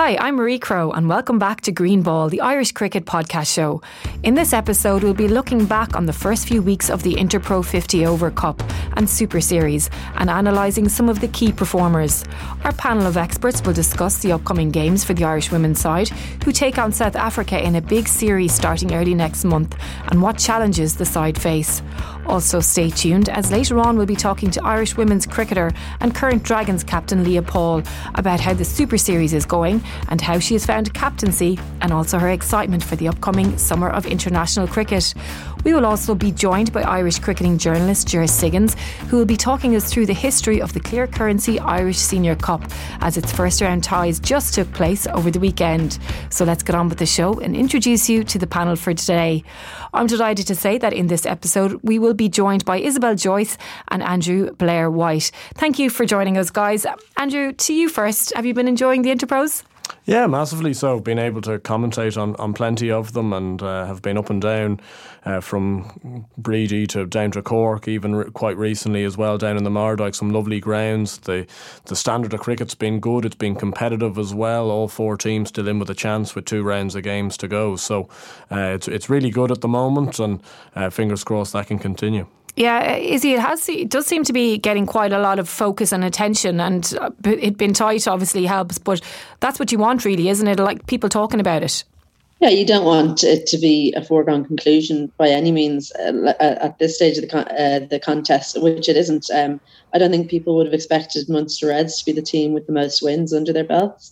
Hi, I'm Marie Crowe and welcome back to Green Ball, the Irish cricket podcast show. In this episode, we'll be looking back on the first few weeks of the Interpro 50 Over Cup and Super Series and analysing some of the key performers. Our panel of experts will discuss the upcoming games for the Irish women's side, who take on South Africa in a big series starting early next month, and what challenges the side face. Also stay tuned, as later on we'll be talking to Irish women's cricketer and current Dragons captain Leah Paul about how the Super Series is going and how she has found captaincy and also her excitement for the upcoming summer of international cricket. We will also be joined by Irish cricketing journalist Ger Siggins, who will be talking us through the history of the Clear Currency Irish Senior Cup, as its first round ties just took place over the weekend. So let's get on with the show and introduce you to the panel for today. I'm delighted to say that in this episode we will be joined by Isabel Joyce and Andrew Blair White. Thank you for joining us, guys. Andrew, to you first. Have you been enjoying the Interpros? Yeah, massively so. Been able to commentate on plenty of them and have been up and down from Breedy to down to Cork, even quite recently as well, down in the Mardyke. Some lovely grounds. The standard of cricket's been good. It's been competitive as well. All four teams still in with a chance with 2 rounds of games to go. So it's really good at the moment, and fingers crossed that can continue. Yeah, Izzy, it does seem to be getting quite a lot of focus and attention, and it being tight obviously helps, but that's what you want really, isn't it? Like people talking about it. Yeah, you don't want it to be a foregone conclusion by any means at this stage of the contest, which it isn't. I don't think people would have expected Munster Reds to be the team with the most wins under their belts,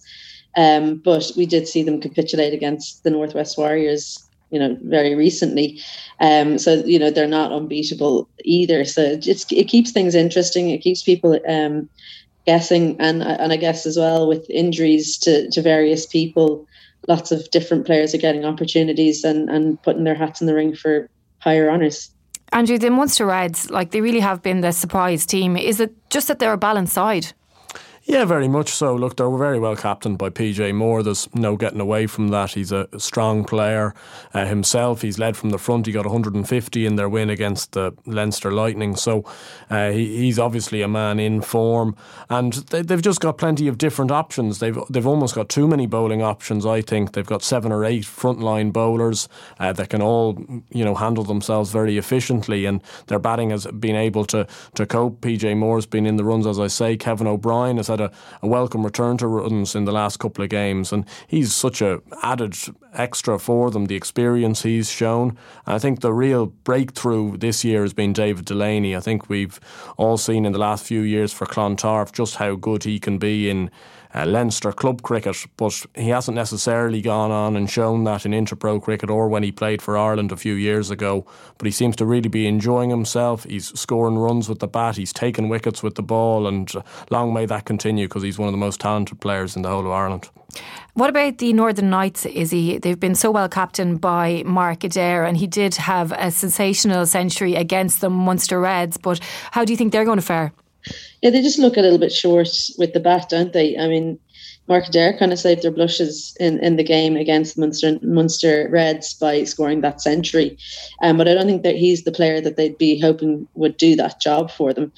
but we did see them capitulate against the Northwest Warriors, very recently. So, they're not unbeatable either. So it keeps things interesting. It keeps people guessing. And I guess as well with injuries to various people, lots of different players are getting opportunities and putting their hats in the ring for higher honours. Andrew, the Munster Reds, they really have been the surprise team. Is it just that they're a balanced side? Yeah, very much so. Look, they were very well captained by PJ Moore. There's no getting away from that. He's a strong player himself. He's led from the front. He got 150 in their win against the Leinster Lightning. So he's obviously a man in form. And they've just got plenty of different options. They've almost got too many bowling options, I think. They've got 7 or 8 frontline bowlers that can all, handle themselves very efficiently. And their batting has been able to cope. PJ Moore's been in the runs, as I say. Kevin O'Brien has had a welcome return to runs in the last couple of games, and he's such a added extra for them, the experience he's shown. And I think the real breakthrough this year has been David Delaney. I think we've all seen in the last few years for Clontarf just how good he can be in Leinster club cricket, but he hasn't necessarily gone on and shown that in Interpro cricket or when he played for Ireland a few years ago. But he seems to really be enjoying himself. He's scoring runs with the bat, he's taking wickets with the ball, and long may that continue, because he's one of the most talented players in the whole of Ireland. What about the Northern Knights, Izzy? They've been so well captained by Mark Adair, and he did have a sensational century against the Munster Reds, but how do you think they're going to fare? Yeah, they just look a little bit short with the bat, don't they? I mean, Mark Adair kind of saved their blushes in the game against Munster Reds by scoring that century. But I don't think that he's the player that they'd be hoping would do that job for them.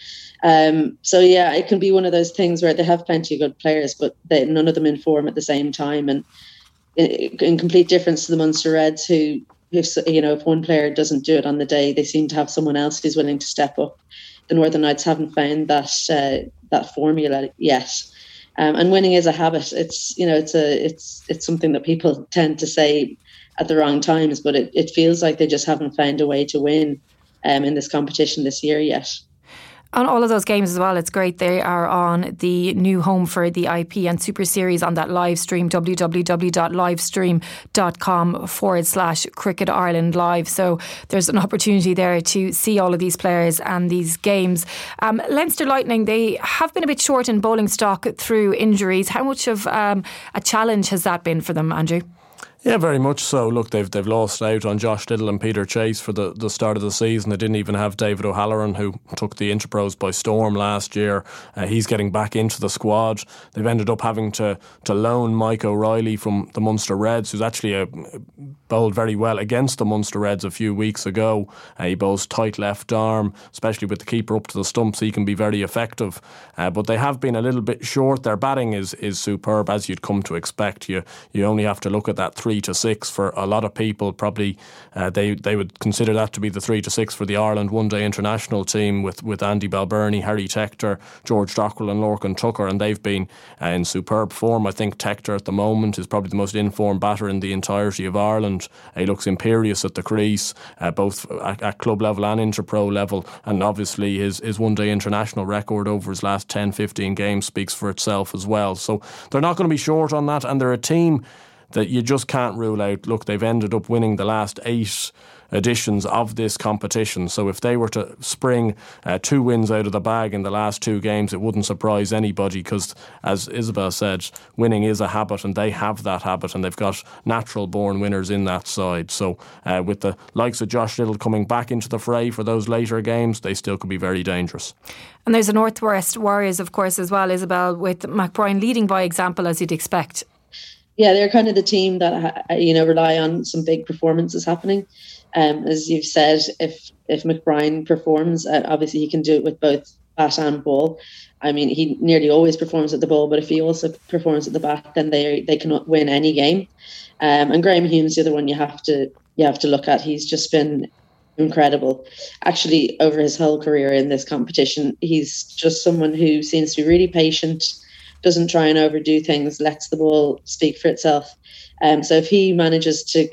So yeah, it can be one of those things where they have plenty of good players, but none of them in form at the same time. And in complete difference to the Munster Reds, who, if one player doesn't do it on the day, they seem to have someone else who's willing to step up. The Northern Knights haven't found that formula yet, and winning is a habit. It's something that people tend to say at the wrong times, but it feels like they just haven't found a way to win in this competition this year yet. On all of those games as well, it's great. They are on the new home for the IP and Super Series on that live stream, www.livestream.com/Cricket Ireland Live. So there's an opportunity there to see all of these players and these games. Leinster Lightning, they have been a bit short in bowling stock through injuries. How much of a challenge has that been for them, Andrew? Yeah, very much so. Look, they've lost out on Josh Little and Peter Chase for the start of the season. They didn't even have David O'Halloran, who took the Interpros by storm last year. He's getting back into the squad. They've ended up having to loan Mike O'Reilly from the Munster Reds, who's actually bowled very well against the Munster Reds a few weeks ago. He bowls tight left arm, especially with the keeper up to the stumps. He can be very effective. But they have been a little bit short. Their batting is superb, as you'd come to expect. You only have to look at that 3-6 for a lot of people. Probably they would consider that to be the 3-6 for the Ireland one-day international team with Andy Balbirnie, Harry Tector, George Dockrell and Lorcan Tucker, and they've been in superb form. I think Tector at the moment is probably the most in-form batter in the entirety of Ireland. He looks imperious at the crease, both at club level and inter-pro level, and obviously his one-day international record over his last 10-15 games speaks for itself as well. So they're not going to be short on that, and they're a team that you just can't rule out. Look, they've ended up winning the last 8 editions of this competition, so if they were to spring 2 wins out of the bag in the last 2 games, it wouldn't surprise anybody, because as Isabel said, winning is a habit, and they have that habit, and they've got natural born winners in that side. So with the likes of Josh Little coming back into the fray for those later games, they still could be very dangerous. And there's the Northwest Warriors, of course, as well, Isabel, with McBride leading by example, as you'd expect. Yeah, they're kind of the team that rely on some big performances happening. As you've said, if McBride performs, obviously he can do it with both bat and ball. I mean, he nearly always performs at the ball, but if he also performs at the bat, then they cannot win any game. And Graham Hume's the other one you have to look at. He's just been incredible. Actually, over his whole career in this competition, he's just someone who seems to be really patient, doesn't try and overdo things, lets the ball speak for itself. So if he manages to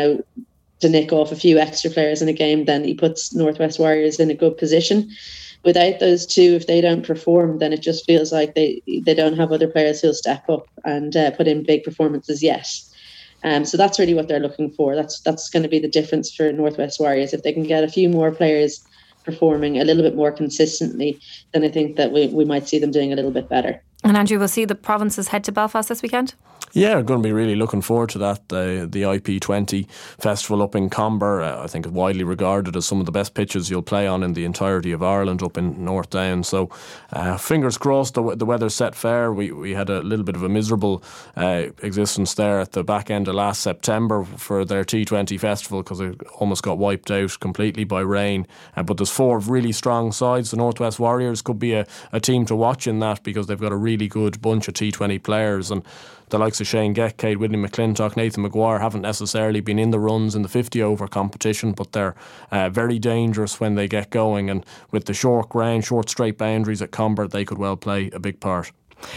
nick off a few extra players in a game, then he puts Northwest Warriors in a good position. Without those two, if they don't perform, then it just feels like they don't have other players who'll step up and put in big performances yet. So that's really what they're looking for. That's going to be the difference for Northwest Warriors. If they can get a few more players performing a little bit more consistently, then I think that we might see them doing a little bit better. And Andrew, we'll see the provinces head to Belfast this weekend? Yeah, I'm going to be really looking forward to that. The IP20 festival up in Comber, I think is widely regarded as some of the best pitches you'll play on in the entirety of Ireland up in North Down. So fingers crossed the weather's set fair. We had a little bit of a miserable existence there at the back end of last September for their T20 festival, because it almost got wiped out completely by rain. But there's 4 really strong sides. The Northwest Warriors could be a team to watch in that, because they've got a really good bunch of T20 players, and the likes of Shane Geck, Cade Whitney McClintock, Nathan Maguire haven't necessarily been in the runs in the 50 over competition, but they're very dangerous when they get going, and with the short ground, short straight boundaries at Comber, they could well play a big part.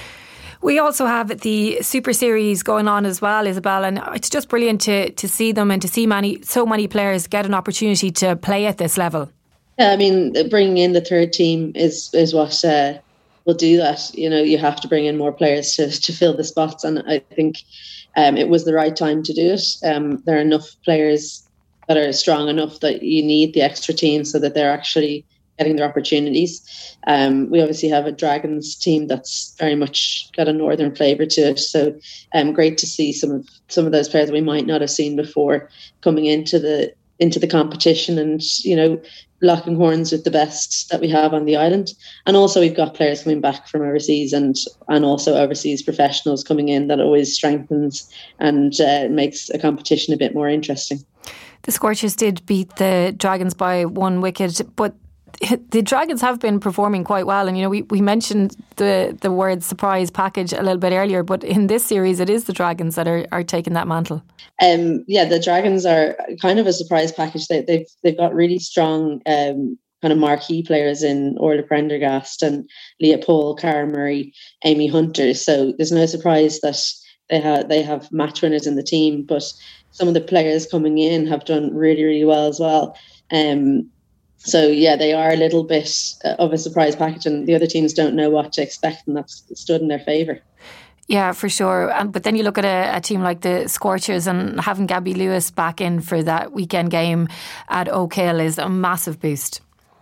We also have the Super Series going on as well, Isabel, and it's just brilliant to see them and to see so many players get an opportunity to play at this level. Yeah, I mean, bringing in the third team is what will do that. You have to bring in more players to fill the spots, and I think it was the right time to do it. There are enough players that are strong enough that you need the extra team so that they're actually getting their opportunities. We obviously have a Dragons team that's very much got a northern flavour to it, so great to see some of those players that we might not have seen before coming into the competition, and locking horns with the best that we have on the island. And also we've got players coming back from overseas and also overseas professionals coming in. That always strengthens and makes a competition a bit more interesting. The Scorchers did beat the Dragons by 1 wicket, but the Dragons have been performing quite well, and we mentioned the word surprise package a little bit earlier, but in this series it is the Dragons that are taking that mantle. The Dragons are kind of a surprise package. They've got really strong kind of marquee players in Orla Prendergast and Leah Paul, Cara Murray, Amy Hunter, so there's no surprise that they have match winners in the team, but some of the players coming in have done really, really well as well. So yeah, they are a little bit of a surprise package, and the other teams don't know what to expect, and that's stood in their favour. Yeah, for sure. But then you look at a team like the Scorchers, and having Gabby Lewis back in for that weekend game at Oak Hill is a massive boost.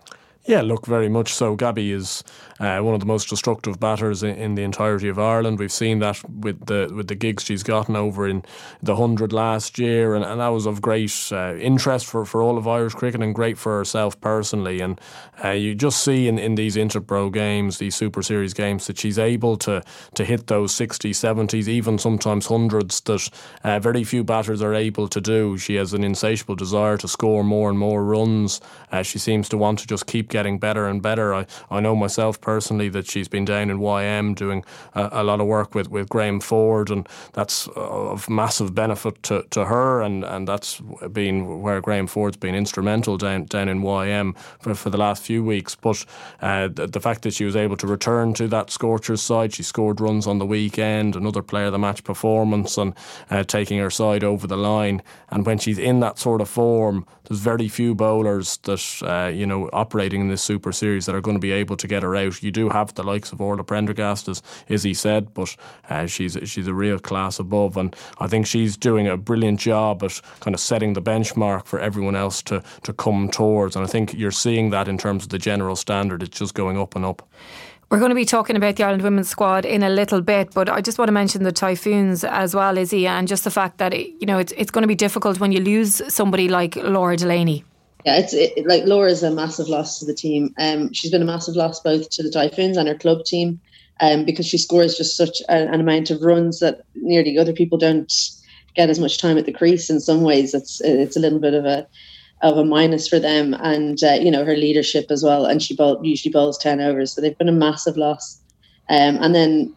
Yeah, look, very much so. Gabby is one of the most destructive batters in the entirety of Ireland. We've seen that with the gigs she's gotten over in the 100 last year, and that was of great interest for all of Irish cricket and great for herself personally. And you just see in these Interpro games, these Super Series games, that she's able to hit those 60s, 70s, even sometimes hundreds that very few batters are able to do. She has an insatiable desire to score more and more runs. She seems to want to just keep getting better and better. I know myself personally that she's been down in YM doing a lot of work with Graham Ford, and that's of massive benefit to her, and that's been where Graham Ford's been instrumental down in YM for the last few weeks. But the fact that she was able to return to that Scorchers side, she scored runs on the weekend, another player of the match performance, and taking her side over the line. And when she's in that sort of form, there's very few bowlers that operating in this Super Series that are going to be able to get her out. You do have the likes of Orla Prendergast, as Izzy said, but she's a real class above, and I think she's doing a brilliant job at kind of setting the benchmark for everyone else to come towards. And I think you're seeing that in terms of the general standard. It's just going up and up. We're going to be talking about the Ireland women's squad in a little bit, but I just want to mention the Typhoons as well, Izzy, and just the fact that it's going to be difficult when you lose somebody like Laura Delaney. Yeah, like Laura's a massive loss to the team. She's been a massive loss both to the Typhoons and her club team, because she scores just such an amount of runs that nearly other people don't get as much time at the crease. In some ways, it's a little bit of a minus for them, and her leadership as well. And she usually bowls 10 overs, so they've been a massive loss. And then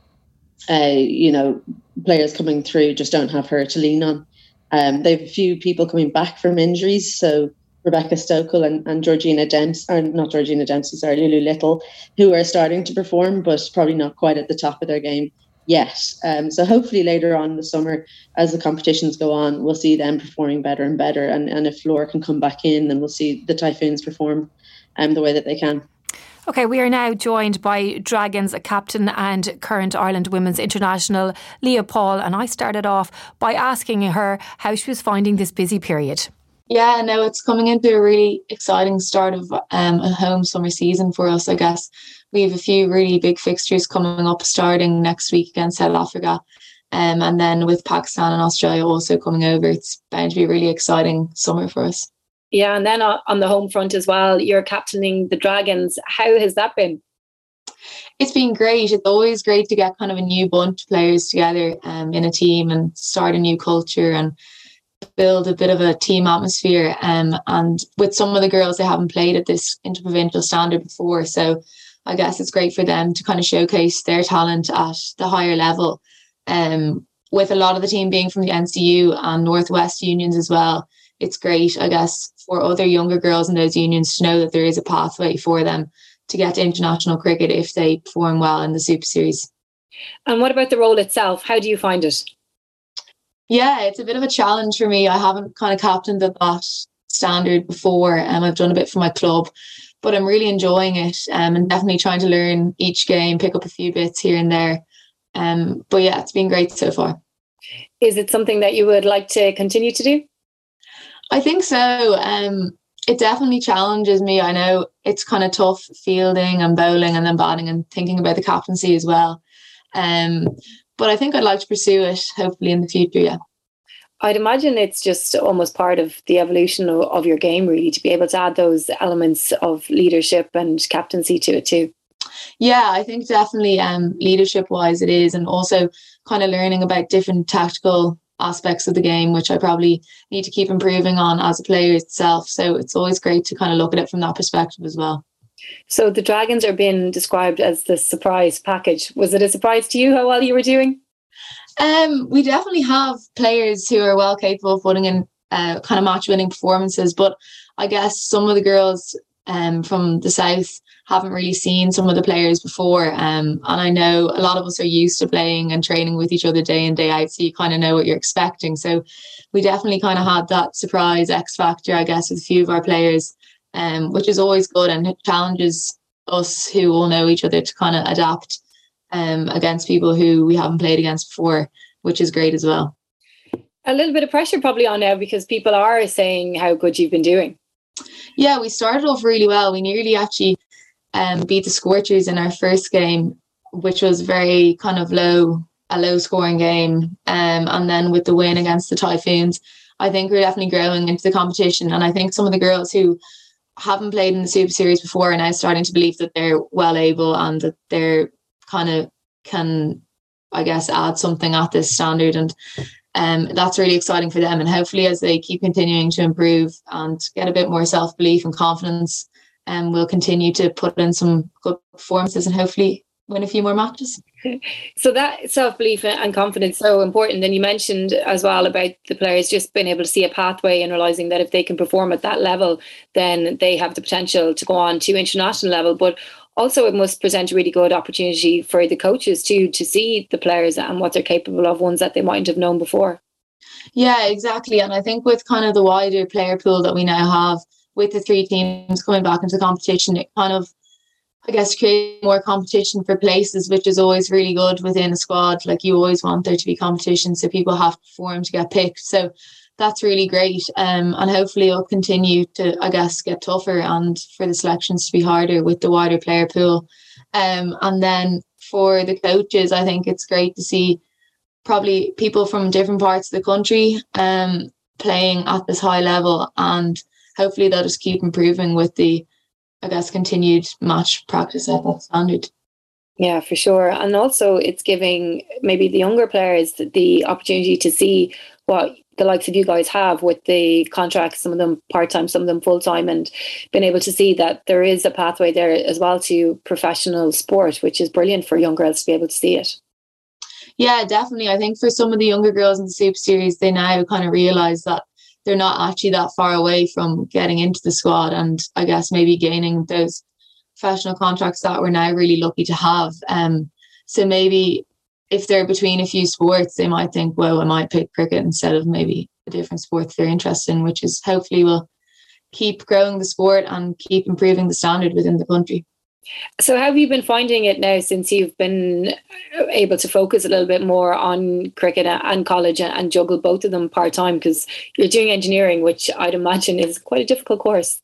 players coming through just don't have her to lean on. They've a few people coming back from injuries, so Rebecca Stokel and Lulu Little, who are starting to perform, but probably not quite at the top of their game yet. So hopefully later on in the summer, as the competitions go on, we'll see them performing better and better. And if Laura can come back in, then we'll see the Typhoons perform the way that they can. Okay, we are now joined by Dragons captain and current Ireland Women's International, Leah Paul. And I started off by asking her how she was finding this busy period. Yeah, no, it's coming into a really exciting start of a home summer season for us, I guess. We have a few really big fixtures coming up starting next week against South Africa. And then with Pakistan and Australia also coming over, it's bound to be a really exciting summer for us. Yeah, and then on the home front as well, you're captaining the Dragons. How has that been? It's been great. It's always great to get kind of a new bunch of players together in a team and start a new culture and build a bit of a team atmosphere. And with some of the girls, they haven't played at this interprovincial standard before. So I guess it's great for them to kind of showcase their talent at the higher level. With a lot of the team being from the NCU and Northwest unions as well, it's great, I guess, for other younger girls in those unions to know that there is a pathway for them to get to international cricket if they perform well in the Super Series. And what about the role itself? How do you find it? Yeah, it's a bit of a challenge for me. I haven't kind of captained at that standard before. I've done a bit for my club, but I'm really enjoying it and definitely trying to learn each game, pick up a few bits here and there. But yeah, it's been great so far. Is it something that you would like to continue to do? I think so. It definitely challenges me. I know it's kind of tough fielding and bowling and then batting and thinking about the captaincy as well. But I think I'd like to pursue it, hopefully in the future, yeah. I'd imagine it's just almost part of the evolution of your game, really, to be able to add those elements of leadership and captaincy to it too. Yeah, I think definitely leadership-wise it is, and also kind of learning about different tactical aspects of the game, which I probably need to keep improving on as a player itself. So it's always great to kind of look at it from that perspective as well. So the Dragons are being described as the surprise package. Was it a surprise to you how well you were doing? We definitely have players who are well capable of putting in kind of match-winning performances, but I guess some of the girls from the south haven't really seen some of the players before, and I know a lot of us are used to playing and training with each other day in, day out, so you kind of know what you're expecting. So we definitely kind of had that surprise X factor, I guess, with a few of our players, which is always good, and it challenges us who all know each other to kind of adapt against people who we haven't played against before, which is great as well. A little bit of pressure probably on now because people are saying how good you've been doing. Yeah, we started off really well. We nearly actually beat the Scorchers in our first game, which was very kind of a low scoring game. And then with the win against the Typhoons, I think we're definitely growing into the competition. And I think some of the girls who haven't played in the Super Series before are now starting to believe that they're well able and that they're kind of can, I guess, add something at this standard. And that's really exciting for them. And hopefully as they keep continuing to improve and get a bit more self-belief and confidence, we'll continue to put in some good performances and hopefully win a few more matches. So that self-belief and confidence is so important. And you mentioned as well about the players just being able to see a pathway and realising that if they can perform at that level, then they have the potential to go on to international level. But also it must present a really good opportunity for the coaches too, to see the players and what they're capable of, ones that they mightn't have known before. Yeah, exactly. And I think with kind of the wider player pool that we now have, with the 3 teams coming back into competition, it kind of, I guess, create more competition for places, which is always really good within a squad. Like, you always want there to be competition, so people have to perform to get picked. So that's really great. And hopefully it'll continue to, I guess, get tougher and for the selections to be harder with the wider player pool. And then for the coaches, I think it's great to see probably people from different parts of the country playing at this high level, and hopefully they'll just keep improving with the, I guess, continued match practice at that standard. Yeah, for sure. And also it's giving maybe the younger players the opportunity to see what the likes of you guys have with the contracts, some of them part-time, some of them full-time, and being able to see that there is a pathway there as well to professional sport, which is brilliant for young girls to be able to see it. Yeah, definitely. I think for some of the younger girls in the Super Series, they now kind of realise that they're not actually that far away from getting into the squad, and I guess maybe gaining those professional contracts that we're now really lucky to have. So maybe if they're between a few sports, they might think, well, I might pick cricket instead of maybe a different sport that they're interested in, which is hopefully will keep growing the sport and keep improving the standard within the country. So how have you been finding it now since you've been able to focus a little bit more on cricket and college and juggle both of them part-time, because you're doing engineering, which I'd imagine is quite a difficult course?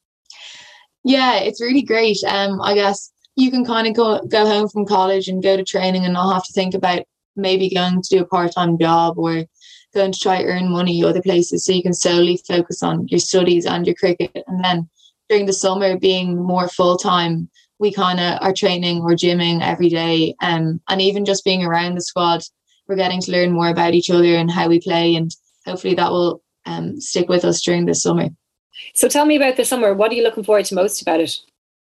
Yeah, it's really great. I guess you can kind of go home from college and go to training and not have to think about maybe going to do a part-time job or going to try earn money other places, so you can solely focus on your studies and your cricket. And then during the summer, being more full-time, we kind of are training or gymming every day, and even just being around the squad, we're getting to learn more about each other and how we play, and hopefully that will stick with us during the summer. So tell me about the summer. What are you looking forward to most about it?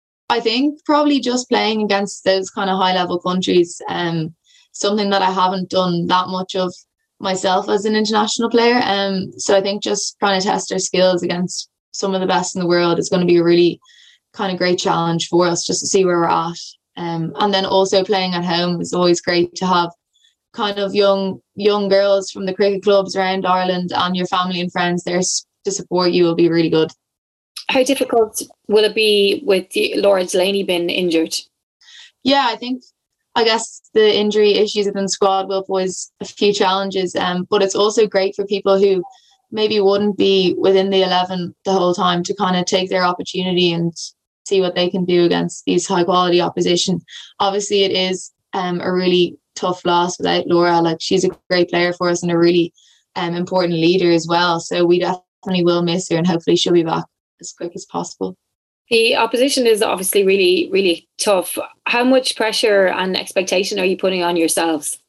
I think probably just playing against those kind of high-level countries, something that I haven't done that much of myself as an international player. So I think just trying to test our skills against some of the best in the world is going to be a really kind of great challenge for us, just to see where we're at. And then also playing at home is always great to have kind of young girls from the cricket clubs around Ireland and your family and friends there to support you will be really good. How difficult will it be with Laura Delaney being injured? Yeah, I guess the injury issues within the squad will pose a few challenges, but it's also great for people who maybe wouldn't be within the 11 the whole time to kind of take their opportunity and see what they can do against these high quality opposition. Obviously it is a really tough loss without Laura. Like, she's a great player for us and a really important leader as well, so we definitely will miss her, and hopefully she'll be back as quick as possible. The opposition is obviously really, really tough. How much pressure and expectation are you putting on yourselves?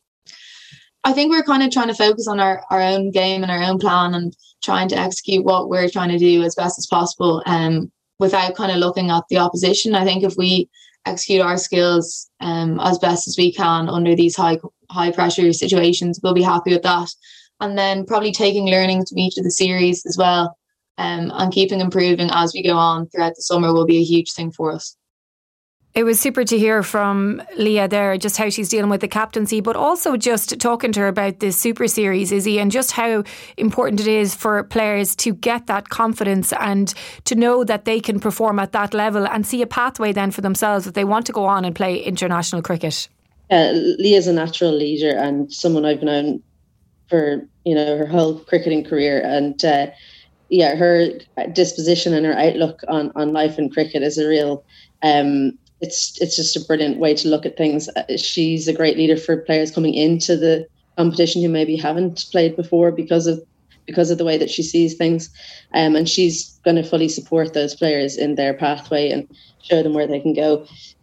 I think we're kind of trying to focus on our own game and our own plan and trying to execute what we're trying to do as best as possible, without kind of looking at the opposition. I think if we execute our skills as best as we can under these high pressure situations, we'll be happy with that. And then probably taking learnings from each of the series as well, and keeping improving as we go on throughout the summer will be a huge thing for us. It was super to hear from Leah there, just how she's dealing with the captaincy, but also just talking to her about this Super Series, Izzy, and just how important it is for players to get that confidence and to know that they can perform at that level and see a pathway then for themselves if they want to go on and play international cricket. Leah's a natural leader and someone I've known for her whole cricketing career, and her disposition and her outlook on life and cricket is a real it's just a brilliant way to look at things. She's a great leader for players coming into the competition who maybe haven't played before because of the way that she sees things, and she's going to fully support those players in their pathway and show them where they can go.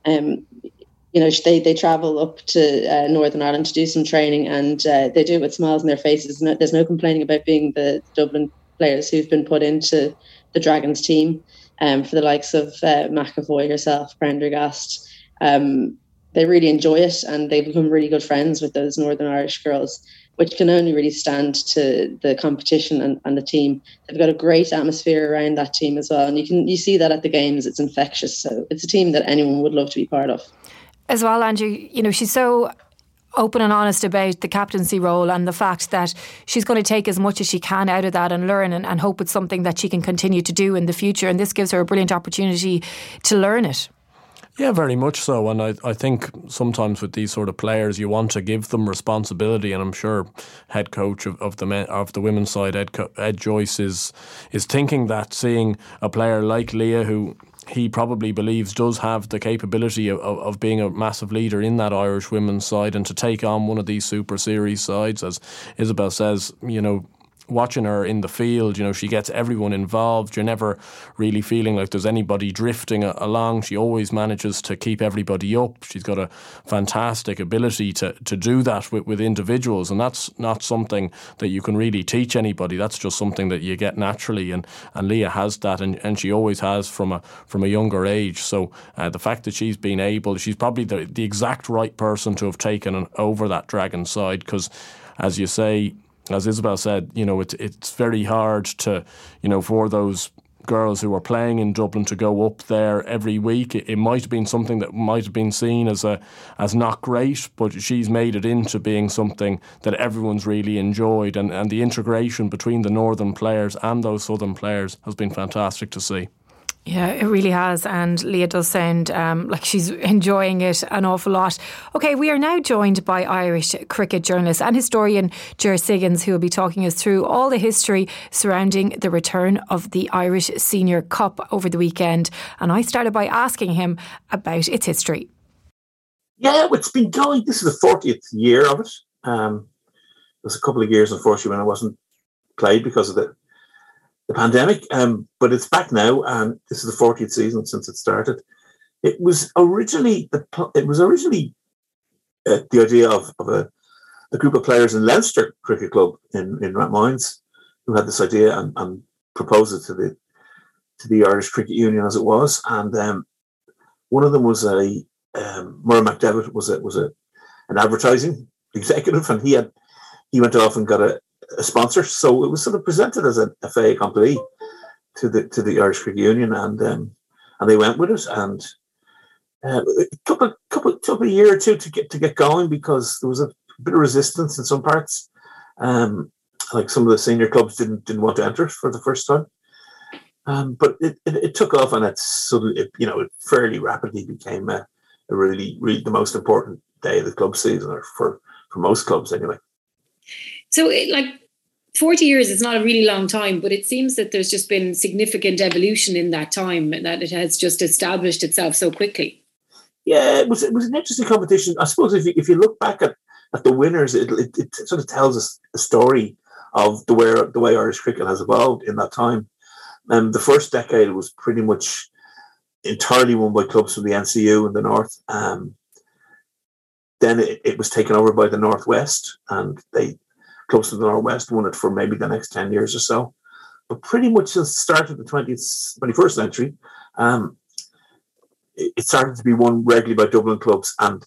They travel up to Northern Ireland to do some training, and they do it with smiles on their faces. There's no complaining about being the Dublin players who've been put into the Dragons team. For the likes of McAvoy herself, Prendergast, they really enjoy it, and they become really good friends with those Northern Irish girls, which can only really stand to the competition and the team. They've got a great atmosphere around that team as well, and you see that at the games. It's infectious, so it's a team that anyone would love to be part of. As well, Andrew, she's so open and honest about the captaincy role and the fact that she's going to take as much as she can out of that and learn and hope it's something that she can continue to do in the future. And this gives her a brilliant opportunity to learn it. Yeah, very much so. And I think sometimes with these sort of players, you want to give them responsibility. And I'm sure head coach of the women's side, Ed Joyce, is thinking that, seeing a player like Leah, who he probably believes does have the capability of being a massive leader in that Irish women's side, and to take on one of these Super Series sides, as Isabel says, watching her in the field, she gets everyone involved. You're never really feeling like there's anybody drifting along. She always manages to keep everybody up. She's got a fantastic ability to do that with individuals, and that's not something that you can really teach anybody. That's just something that you get naturally, and Leah has that, and she always has from a younger age. So the fact that she's probably the exact right person to have taken over that Dragon side, because, as you say, as Isabel said, it's very hard to, for those girls who are playing in Dublin to go up there every week. It might have been something that might have been seen as not great, but she's made it into being something that everyone's really enjoyed, and the integration between the northern players and those southern players has been fantastic to see. Yeah, it really has, and Leah does sound like she's enjoying it an awful lot. OK, we are now joined by Irish cricket journalist and historian Ger Siggins, who will be talking us through all the history surrounding the return of the Irish Senior Cup over the weekend. And I started by asking him about its history. Yeah, it's been going. This is the 40th year of it. There's a couple of years, unfortunately, when it wasn't played because of the pandemic, but it's back now, and this is the 40th season since it started. It was originally the idea of a group of players in Leinster Cricket Club in Rathmines who had this idea and proposed it to the Irish Cricket Union as it was, and one of them was Murray McDevitt was an advertising executive, and he went off and got a sponsor, so it was sort of presented as a fait accompli to the Irish Cricket Union, and they went with it, and it took a year or two to get going because there was a bit of resistance in some parts. Like some of the senior clubs didn't want to enter it for the first time, but it took off, and it fairly rapidly became a really the most important day of the club season, or for most clubs anyway. So, 40 years is not a really long time, but it seems that there's just been significant evolution in that time, and that it has just established itself so quickly. Yeah, it was an interesting competition. I suppose if you look back at the winners, it sort of tells us a story of the way Irish cricket has evolved in that time. The first decade was pretty much entirely won by clubs from the NCU in the north. Then it was taken over by the Northwest, and clubs from the Northwest won it for maybe the next 10 years or so. But pretty much since the start of the 21st century, it started to be won regularly by Dublin clubs. And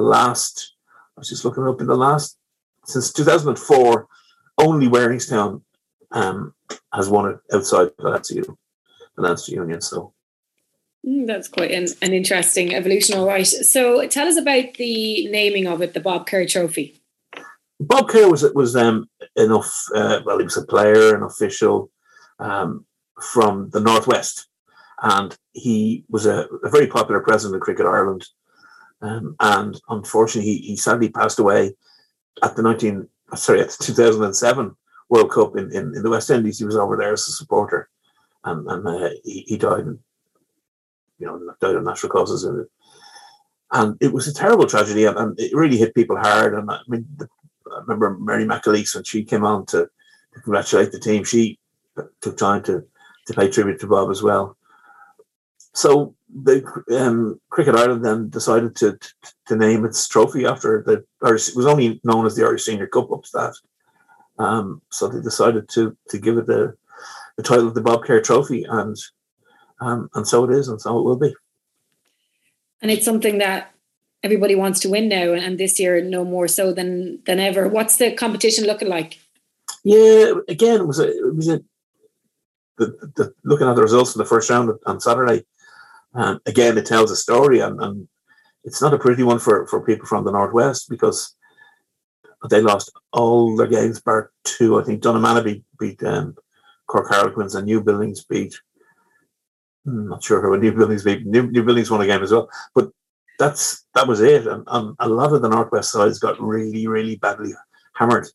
since 2004, only Waringstown has won it outside the Leinster Union. So that's quite an interesting evolution, all right. So tell us about the naming of it, the Bob Kerr Trophy. Bob Kerr was enough. He was a player, an official from the Northwest, and he was a very popular president of Cricket Ireland. And unfortunately, he sadly passed away at the 2007 World Cup in the West Indies. He was over there as a supporter, and he died died of natural causes. And it was a terrible tragedy, and it really hit people hard. And I remember Mary McAleese, when she came on to congratulate the team, she took time to pay tribute to Bob as well. So the Cricket Ireland then decided to name its trophy after the Irish. It was only known as the Irish Senior Cup up to that. So they decided to give it the title of the Bob Kerr Trophy, and so it is, and so it will be. And it's something that everybody wants to win now, and this year no more so than ever. What's the competition looking like? Yeah, again, it was looking at the results in the first round on Saturday. Again, it tells a story, and it's not a pretty one for people from the Northwest, because they lost all their games bar two. I think Donaghmana beat Cork Harlequins, and New Buildings beat. I'm not sure who New Buildings beat. New Buildings won a game as well, but that was it. And a lot of the Northwest sides got really, really badly hammered.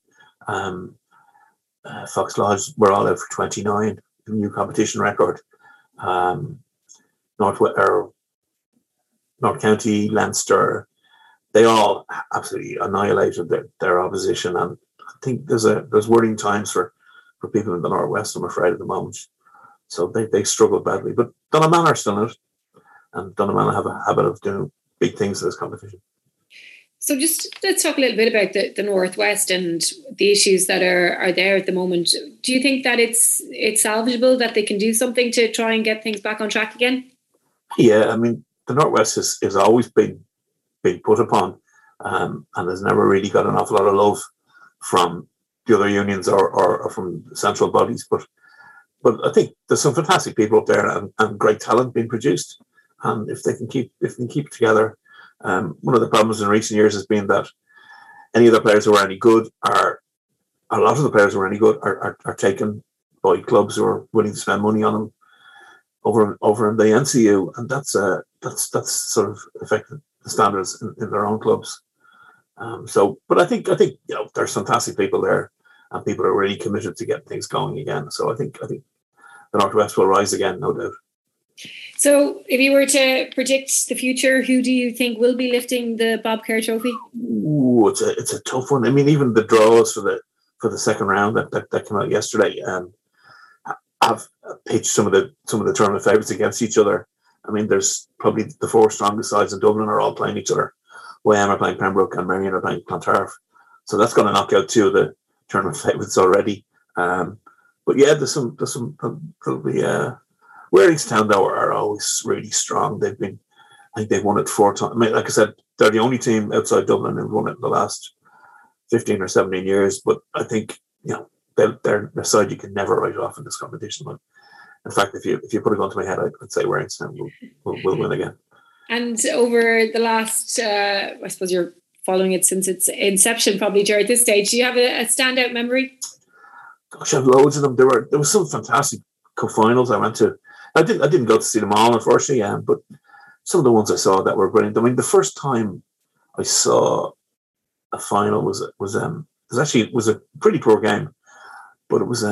Fox Lodge were all out for 29, the new competition record. North County, Leinster, they all absolutely annihilated their opposition, and I think there's worrying times for people in the Northwest, I'm afraid, at the moment. So they struggled badly, but Donaghmana are still in it, and Donaghmana have a habit of doing big things in this competition. So just let's talk a little bit about the Northwest and the issues that are there at the moment. Do you think that it's salvageable, that they can do something to try and get things back on track again? Yeah, I mean, the Northwest has always been put upon, and has never really got an awful lot of love from the other unions or from central bodies. But I think there's some fantastic people up there, and great talent being produced. And if they can keep it together, one of the problems in recent years has been that any of the players who are any good are taken by clubs who are willing to spend money on them over in the NCU, and that's sort of affected the standards in their own clubs. But I think there's fantastic people there, and people are really committed to getting things going again. So I think the Northwest will rise again, no doubt. So if you were to predict the future, who do you think will be lifting the Bob Kerr Trophy? Ooh, it's a tough one. I mean, even the draws for the second round that came out yesterday, I've pitched some of the tournament favourites against each other. I mean, there's probably the four strongest sides in Dublin are all playing each other. YM are playing Pembroke, and Marion are playing Clontarf. So that's going to knock out two of the tournament favourites already. But yeah, there'll be Waringstown though are always really strong. I think they've won it 4 times. I mean, like I said, they're the only team outside Dublin who've won it in the last 15 or 17 years. But I think they're a side you can never write off in this competition. But in fact, if you put a gun to my head, I'd say Waringstown will win again. And over the last, I suppose you're following it since its inception, probably, Jared, at this stage, do you have a standout memory? Gosh, I have loads of them. There was some fantastic cup finals I went to. I didn't go to see them all, unfortunately, but some of the ones I saw that were brilliant. I mean, the first time I saw a final was a pretty poor game, but it was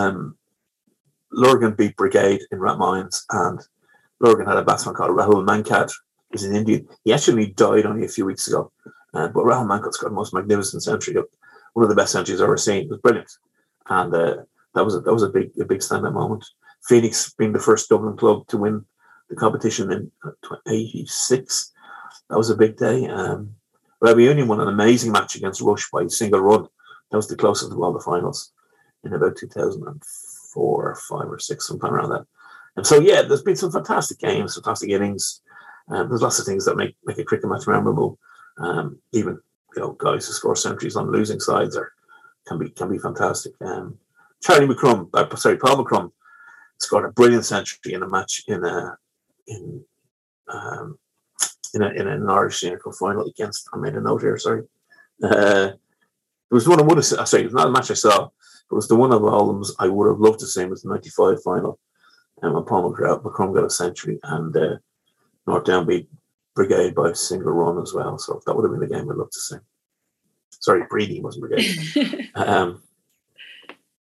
Lurgan beat Brigade in Rathmines, and Lurgan had a batsman called Rahul Mankad. He's an Indian. He actually died only a few weeks ago, but Rahul Mankad's got the most magnificent century, one of the best centuries I've ever seen. It was brilliant, and that was a big standout moment. Phoenix being the first Dublin club to win the competition in 86. That was a big day. Rugby Union won an amazing match against Rush by a single run. That was the closest of all the finals in about 2004 or 5 or 6, sometime around that. And so, yeah, there's been some fantastic games, fantastic innings. There's lots of things that make a cricket match memorable. Even guys who score centuries on losing sides can be fantastic. Paul McCrum scored a brilliant century in a match in an Irish Senior Cup final against. I made a note here. Sorry, it was one I would have. Sorry, it's not a match I saw. It was the one of all of them I would have loved to see. It was the '95 final, and when Paul McCrum got a century, and North Down beat Brigade by a single run as well. So that would have been the game I'd love to see. Sorry, Breedy wasn't Brigade.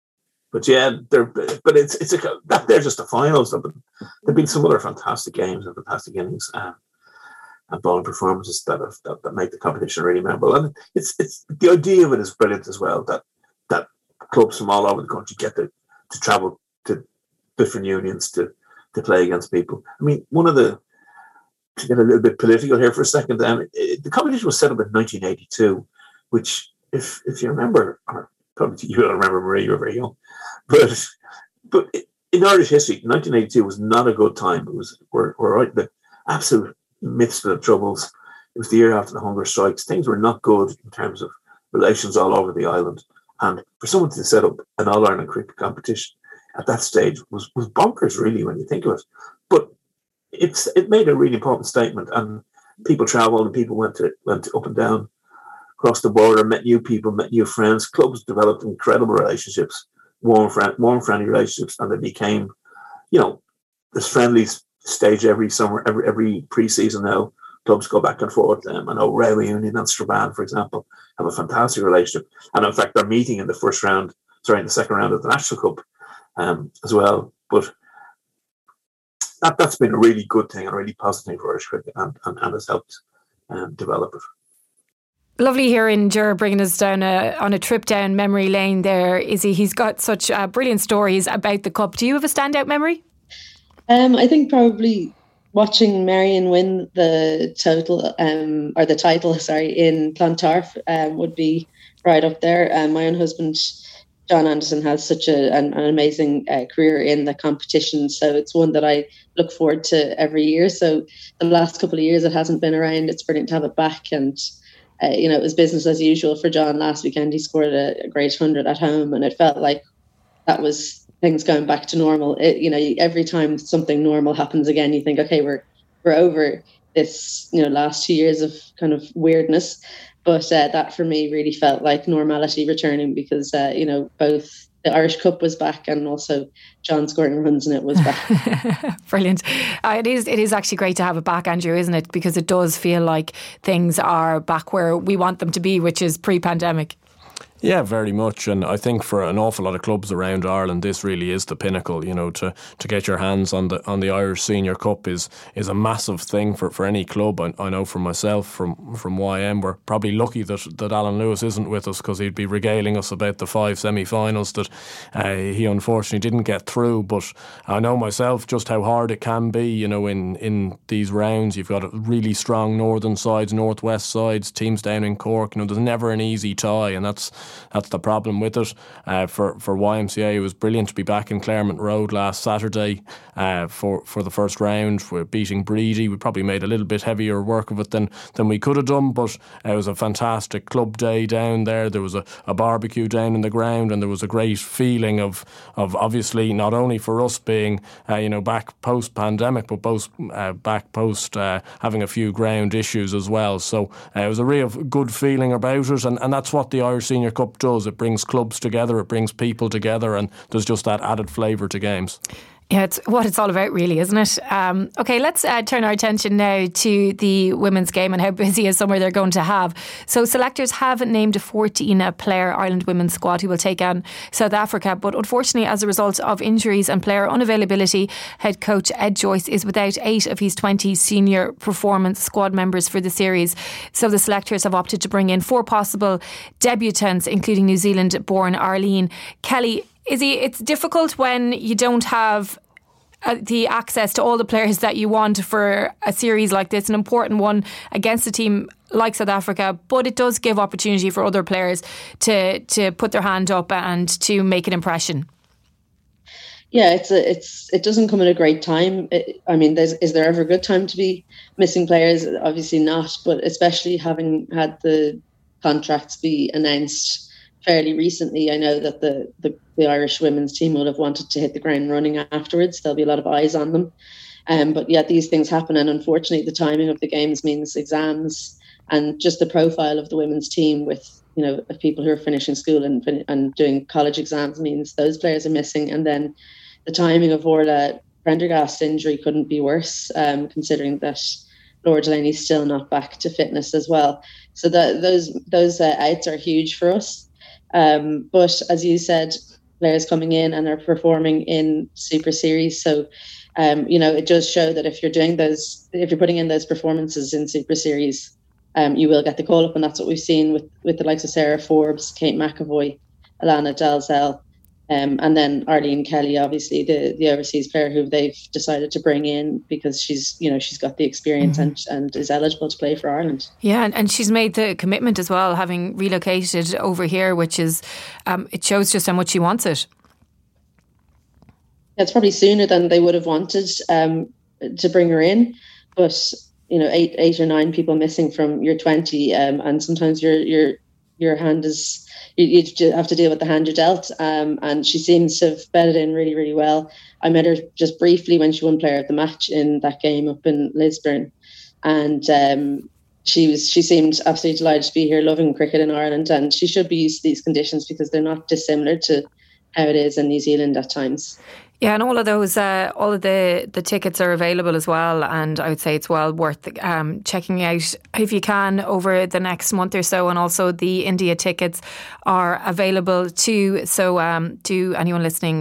yeah, they're just the finals. There've been some other fantastic games and fantastic innings and bowling performances that make the competition really memorable. And it's the idea of it is brilliant as well. That clubs from all over the country get to travel to different unions to play against people. I mean, to get a little bit political here for a second, the competition was set up in 1982, which, if you remember, or probably you don't remember, Marie, you were very young, but in Irish history, 1982 was not a good time. It was we're right in the absolute midst of the troubles. It was the year after the hunger strikes. Things were not good in terms of relations all over the island, and for someone to set up an All-Ireland cricket competition at that stage was bonkers, really, when you think of it. But it made a really important statement, and people travelled and people went up and down across the border, met new people, met new friends. Clubs developed incredible relationships, warm friendly relationships, and they became, there's friendlies stage every summer, every pre-season now. Clubs go back and forth. I know Railway Union and Strabane, for example, have a fantastic relationship, and in fact, they're meeting in the second round of the National Cup as well. But that's been a really good thing, and a really positive thing for Irish cricket, and has helped develop it. Lovely hearing Ger bringing us down on a trip down memory lane there, Izzy. He's got such brilliant stories about the Cup. Do you have a standout memory? I think probably watching Marion win the title in Clontarf would be right up there. My own husband, John Anderson, has such an amazing career in the competition, so it's one that I look forward to every year. So the last couple of years it hasn't been around. It's brilliant to have it back, and it was business as usual for John last weekend. He scored a great 100 at home, and it felt like that was things going back to normal. Every time something normal happens again, you think, okay, we're over this, last 2 years of kind of weirdness. But that for me really felt like normality returning, because both the Irish Cup was back and also John scoring runs in it was back. Brilliant. It is actually great to have it back, Andrew, isn't it? Because it does feel like things are back where we want them to be, which is pre-pandemic. Yeah, very much. And I think for an awful lot of clubs around Ireland, this really is the pinnacle. To get your hands on the Irish Senior Cup is a massive thing for any club. I know for myself from YM, we're probably lucky that Alan Lewis isn't with us, because he'd be regaling us about the 5 semi-finals that he unfortunately didn't get through. But I know myself just how hard it can be. In these rounds, you've got really strong northern sides, northwest sides, teams down in Cork. There's never an easy tie, and that's the problem with it. For YMCA, it was brilliant to be back in Claremont Road last Saturday for the first round. We're beating Breedy. We probably made a little bit heavier work of it than we could have done, but it was a fantastic club day down there. There was a barbecue down in the ground, and there was a great feeling of obviously not only for us being back post-pandemic, but back post having a few ground issues as well. So it was a real good feeling about it, and that's what the Irish Senior Cup does. It brings clubs together, it brings people together, and there's just that added flavour to games. Yeah, it's what it's all about, really, isn't it? Okay, let's turn our attention now to the women's game and how busy a summer they're going to have. So selectors have named a 14-player Ireland women's squad who will take on South Africa, but unfortunately, as a result of injuries and player unavailability, head coach Ed Joyce is without 8 of his 20 senior performance squad members for the series. So the selectors have opted to bring in 4 possible debutants, including New Zealand-born Arlene Kelly. It's difficult when you don't have the access to all the players that you want for a series like this, an important one against a team like South Africa, but it does give opportunity for other players to put their hand up and to make an impression. Yeah, it doesn't come at a great time. Is there ever a good time to be missing players? Obviously not, but especially having had the contracts be announced fairly recently, I know that the Irish women's team will have wanted to hit the ground running afterwards. There'll be a lot of eyes on them. But yeah, these things happen, and unfortunately the timing of the games means exams and just the profile of the women's team with, people who are finishing school and doing college exams means those players are missing. And then the timing of Orla Prendergast's injury couldn't be worse, considering that Laura Delaney's still not back to fitness as well. So those outs are huge for us. But as you said, players coming in and are performing in Super Series. So, it does show that if you're putting in those performances in Super Series, you will get the call up, and that's what we've seen with the likes of Sarah Forbes, Kate McAvoy, Alana Dalzell, and then Arlene Kelly, obviously the overseas player who they've decided to bring in because she's got the experience and is eligible to play for Ireland. Yeah, and she's made the commitment as well, having relocated over here, which is it shows just how much she wants it. It's probably sooner than they would have wanted to bring her in, but 8 or 9 people missing from your 20, and sometimes your hand is. You have to deal with the hand you're dealt, and she seems to have bedded in really, really well. I met her just briefly when she won Player of the Match in that game up in Lisburn, and she seemed absolutely delighted to be here, loving cricket in Ireland, and she should be used to these conditions because they're not dissimilar to how it is in New Zealand at times. Yeah, and all of those, all of the tickets are available as well, and I would say it's well worth checking out if you can over the next month or so. And also the India tickets are available too. So do anyone listening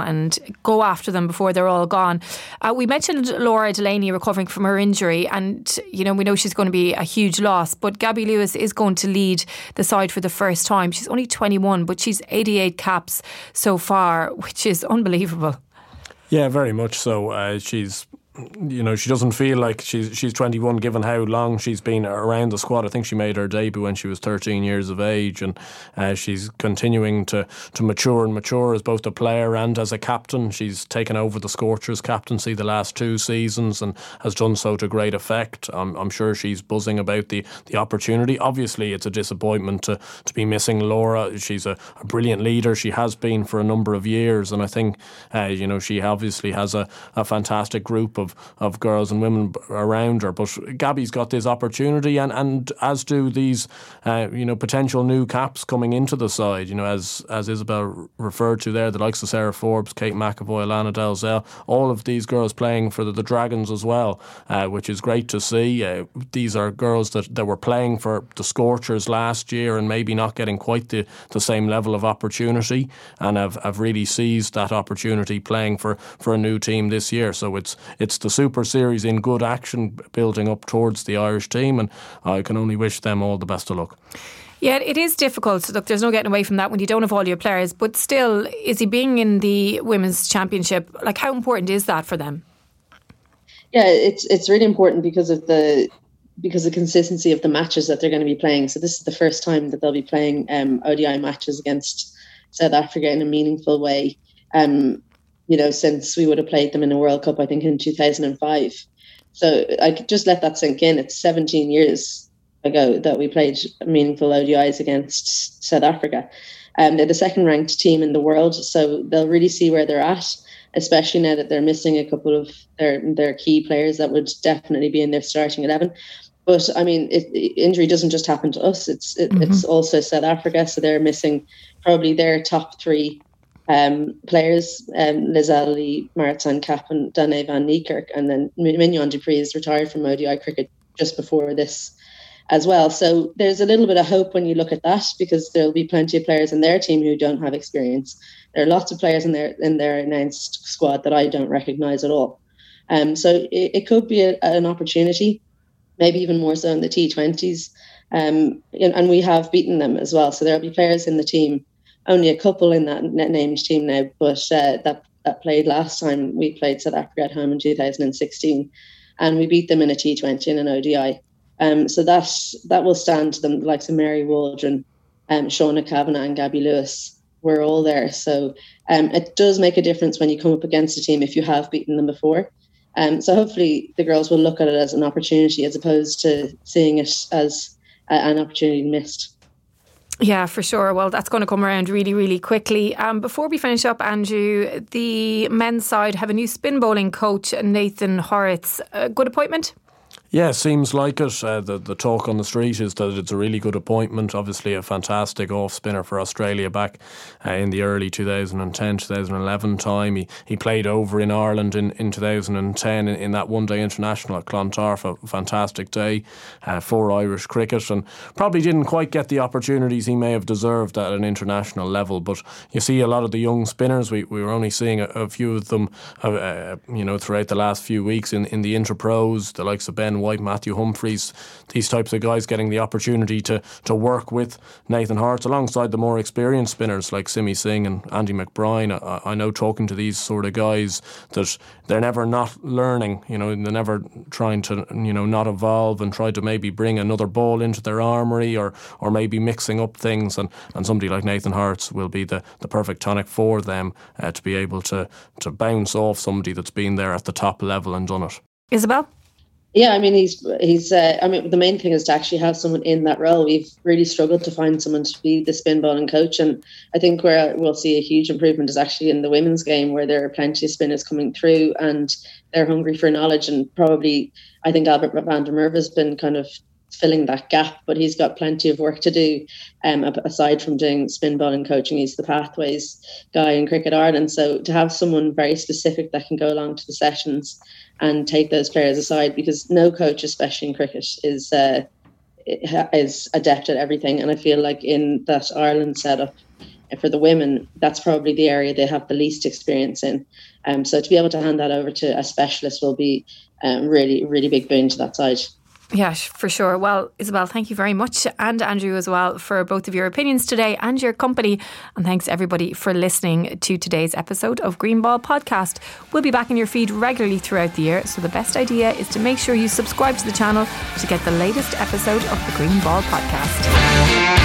go after them before they're all gone. We mentioned Laura Delaney recovering from her injury, and we know she's going to be a huge loss. But Gabby Lewis is going to lead the side for the first time. She's only 21, but she's 88 caps so far, which is unbelievable. Yeah, very much so. She's, she doesn't feel like she's 21 given how long she's been around the squad. I think she made her debut when she was 13 years of age, and she's continuing to mature as both a player and as a captain. She's taken over the Scorchers captaincy the last 2 seasons and has done so to great effect. I'm sure she's buzzing about the opportunity. Obviously, it's a disappointment to be missing Laura. She's a brilliant leader. She has been for a number of years, and I think she obviously has a fantastic group of girls and women around her. But Gabby's got this opportunity, and as do these potential new caps coming into the side. As Isabel referred to there, the likes of Sarah Forbes, Kate McAvoy, Alana Dalzell, all of these girls playing for the Dragons as well, which is great to see. These are girls that were playing for the Scorchers last year and maybe not getting quite the same level of opportunity, and have really seized that opportunity playing for a new team this year. So it's the Super Series in good action, building up towards the Irish team, and I can only wish them all the best of luck. Yeah, it is difficult. Look, there's no getting away from that when you don't have all your players, but still, is he being in the Women's Championship, how important is that for them? Yeah, it's really important because of the consistency of the matches that they're going to be playing. So this is the first time that they'll be playing ODI matches against South Africa in a meaningful way. Since we would have played them in a World Cup, I think in 2005. So I could just let that sink in. It's 17 years ago that we played meaningful ODIs against South Africa. They're the second ranked team in the world, so they'll really see where they're at, especially now that they're missing a couple of their key players that would definitely be in their starting 11. But I mean, injury doesn't just happen to us. It's also South Africa, so they're missing probably their top 3 players, Liz Alley, Marit Kapp and Danae van Niekerk, and then Mignon du Preez retired from ODI cricket just before this as well. So there's a little bit of hope when you look at that, because there'll be plenty of players in their team who don't have experience. There are lots of players in their announced squad that I don't recognise at all. So it could be an opportunity, maybe even more so in the T20s. And we have beaten them as well. So there'll be players in the team. Only a couple in that named team now, but that played last time we played South Africa at home in 2016, and we beat them in a T20 and an ODI. So that will stand to them. The likes of Mary Waldron, Shauna Kavanagh and Gabby Lewis were all there. So it does make a difference when you come up against a team if you have beaten them before. So hopefully the girls will look at it as an opportunity as opposed to seeing it as an opportunity missed. Yeah, for sure. Well, that's going to come around really, really quickly. Before we finish up, Andrew, the men's side have a new spin bowling coach, Nathan Horitz. A good appointment? Yeah, seems like it. The talk on the street is that it's a really good appointment. Obviously a fantastic off-spinner for Australia back in the early 2010-2011 time. He played over in Ireland in 2010 in that one-day international at Clontarf, a fantastic day for Irish cricket, and probably didn't quite get the opportunities he may have deserved at an international level. But you see a lot of the young spinners, we were only seeing a few of them throughout the last few weeks in the Interpros, the likes of Ben White, Matthew Humphreys, these types of guys getting the opportunity to work with Nathan Hartz alongside the more experienced spinners like Simi Singh and Andy McBride. I know, talking to these sort of guys, that they're never not learning, they're never trying to, not evolve and try to maybe bring another ball into their armoury or maybe mixing up things, and somebody like Nathan Hartz will be the perfect tonic for them to be able to bounce off somebody that's been there at the top level and done it. Isabel? Yeah, I mean, he's. The main thing is to actually have someone in that role. We've really struggled to find someone to be the spin bowling coach, and I think where we'll see a huge improvement is actually in the women's game, where there are plenty of spinners coming through and they're hungry for knowledge. And probably, I think Albert van der Merwe has been kind of filling that gap, but he's got plenty of work to do. Aside from doing spin bowling coaching, he's the pathways guy in Cricket Ireland. So to have someone very specific that can go along to the sessions and take those players aside, because no coach, especially in cricket, is adept at everything. And I feel like in that Ireland setup for the women, that's probably the area they have the least experience in. So to be able to hand that over to a specialist will be really, really big boon to that side. Yeah, for sure. Well, Isabel, thank you very much, and Andrew as well, for both of your opinions today and your company. And thanks everybody for listening to today's episode of Green Ball Podcast. We'll be back in your feed regularly throughout the year, so the best idea is to make sure you subscribe to the channel to get the latest episode of the Green Ball Podcast.